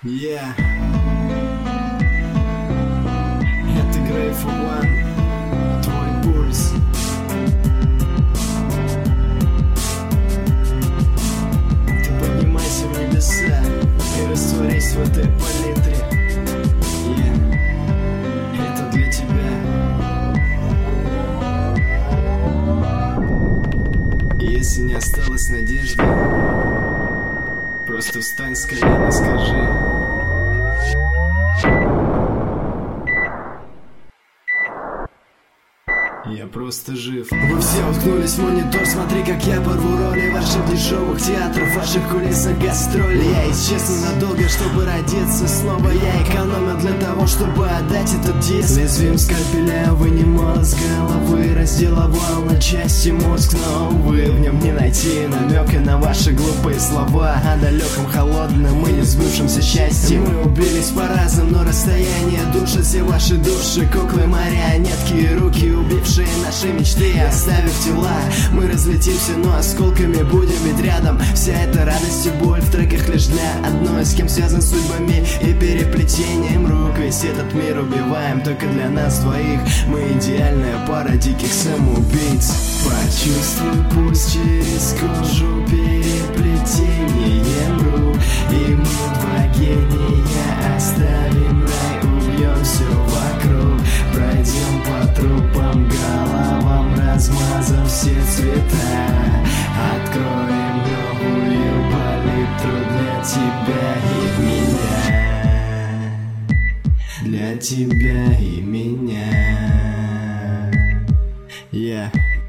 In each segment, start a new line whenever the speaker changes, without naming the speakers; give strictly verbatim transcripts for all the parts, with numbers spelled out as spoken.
Yeah. Это Grateful One, твой пульс. Ты поднимайся в небеса и растворись в этой палитре. Yeah. Это для тебя. Если не осталось надежды, просто встань с колен и скажи: я просто жив. Вы все уткнулись в монитор, смотри, как я порву роли ваших дешевых театров, ваших кулисах гастролей. Я исчезну надолго, чтобы родиться снова. Я экономил для того, чтобы отдать этот диск. Лезвием скальпеля вынимал из головы, разделывал на части мозг, но, увы, в нем не найти намека на ваши глупые слова о далеком, холодном и несбывшемся счастье. Мы убились по-разному, но расстояние душит все ваши души. Куклы, марионетки и руки, убившие наши мечты, оставив тела. Мы разлетимся, но осколками будем ведь рядом. Вся эта радость и боль в треках лишь для одной, с кем связан судьбами и переплетением рук. Весь этот мир убиваем только для нас двоих. Мы идеальная пара диких самоубийц. Почувствуй пульс через кожу, переплетением рук. И мы два гения, оставим рай, убьем все вокруг. Пройдем по трупам, головам, размазав все цвета. Откроем новую палитру для тебя и меня. Для тебя и меня. Yeah.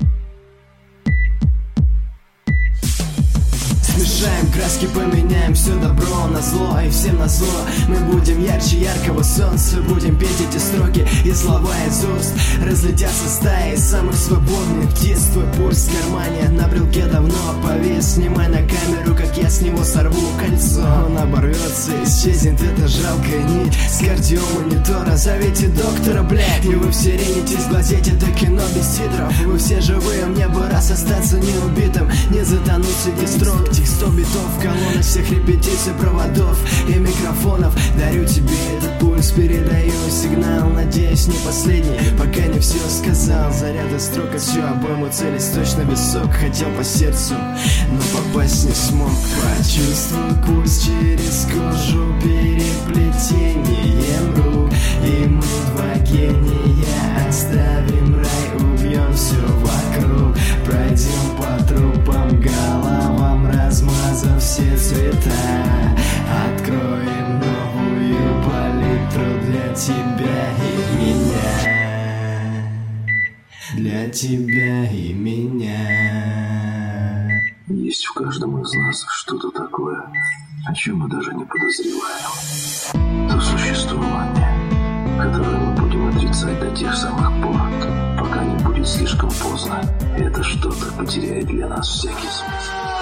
Смешаем краски, поменяем все добро на зло. И всем на зло мы будем ярче яркого солнца. Будем петь эти строки и слова из уст. Разлетятся стаи самых свободных птиц. Твой пульс в кармане на брелке давно повис. Снимай на камеру, как я с него сорву кольцо. Он оборвется, исчезнет эта жалкая нить. С кардиомонитора зовите доктора, блядь. И вы все ренитесь глазеть это кино без титров. Вы все живые, мне бы раз остаться неубитым, не затонуть среди строк текстов, битов, колонн, всех репетиций, проводов и микрофонов. Дарю тебе этот пульс, передаю сигнал, надеюсь, не последний, пока не все сказал. Заряда строк, а всю обойму целись точно висок. Хотел по сердцу, но попасть не смог. Почувствуй пульс через кожу, переплетением рук. И мы два гения, оставим рай, убьем все вокруг. Пройдем по трупам, головам, размазав все цвета. Откроем новую палитру для тебя и меня. Для тебя и меня.
Есть в каждом из нас что-то такое, о чем мы даже не подозреваем. То существование, которое мы будем отрицать до тех самых пор, пока не будет слишком поздно. Это что-то потеряет для нас всякий смысл.